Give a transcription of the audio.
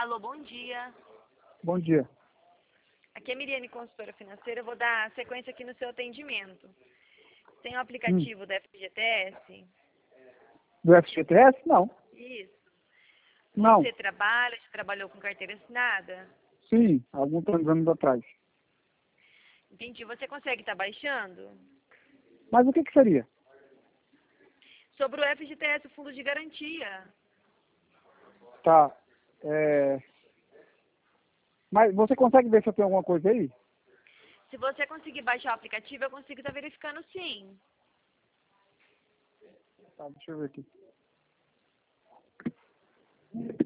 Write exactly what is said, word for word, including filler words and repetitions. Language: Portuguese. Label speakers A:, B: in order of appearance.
A: Alô, bom dia.
B: Bom dia.
A: Aqui é Miriane, consultora financeira. Eu vou dar sequência aqui no seu atendimento. Tem o
B: Hum.
A: aplicativo do F G T S?
B: Do F G T S? Não.
A: Isso.
B: Não.
A: Você trabalha, já trabalhou com carteira assinada?
B: Sim, alguns anos atrás.
A: Entendi. Você consegue estar baixando?
B: Mas o que que seria?
A: Sobre o F G T S, o Fundo de Garantia.
B: Tá. É... Mas você consegue ver se eu tenho alguma coisa aí?
A: Se você conseguir baixar o aplicativo, eu consigo estar verificando sim.
B: Tá, deixa eu ver aqui.